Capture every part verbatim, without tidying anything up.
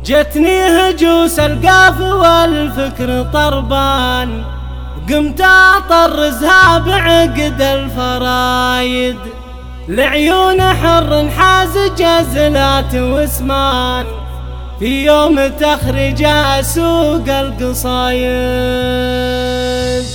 جتني هجوس القاف والفكر طربان، قمت اطرزها بعقد الفرايد، لعيون حر حاز جزلات واسمان، في يوم تخرج سوق القصايد.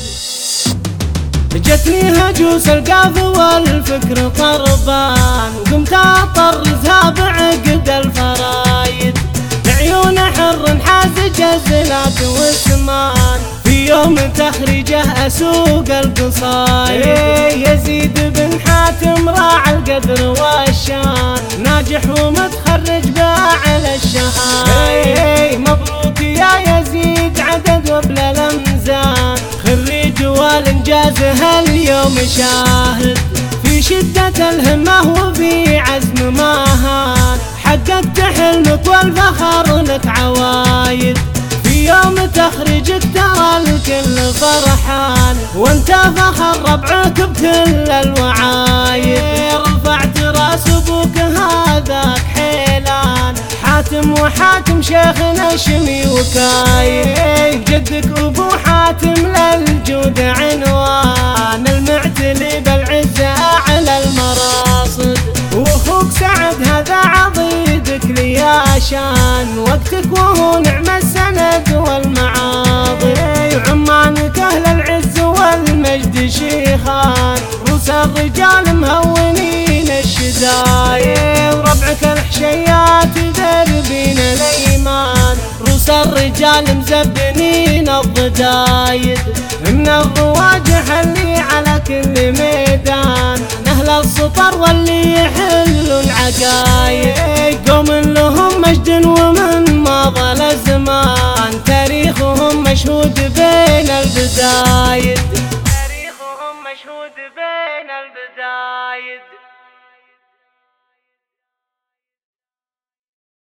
جتني هجوس القاف والفكر طربان، قمت اطرزها بعقد الفرايد، عيون حر حاز جزلات واسمان، في يوم تخرجه اسوق القصايد. يزيد بن حاتم راعى القدر والشان، ناجح ومتخرج باعلى الشهايد. مبروك يا يزيد عدد وبلا الامزان، خريج والانجاز هاليوم شاهد، في شدة الهمة وفي عزم ما هان، حققت حلمك والفخر لك عوايد، في يوم تخرجك ترى الكل فرحان، وانت فخر ربعك بكل الوعايد. رفعت راس ابوك هذاك حيلان، حاتم وحاتم شيخنا شمي وكايد، جدك ابو حاتم للجود عنوان، المعتلي بالعزة اعلى المراصد، واخوك سعد هذا عضيدك لياشان، وقتك وهو نعم السند والمعاضد، عمانك اهل العز والمجد شيخان، روس الرجال مهونين الشدايد، وربعك الحشيات دربين الايمان، روس الرجال مزبنين الضدايد، من الرواجح اللي على كل ميدان، اهل السطر واللي يحلوا العقايد، قوم لهم مجد ومن مضى الزمان، تاريخهم مشهود بين البدايد، تاريخهم مشهود بين البدايد.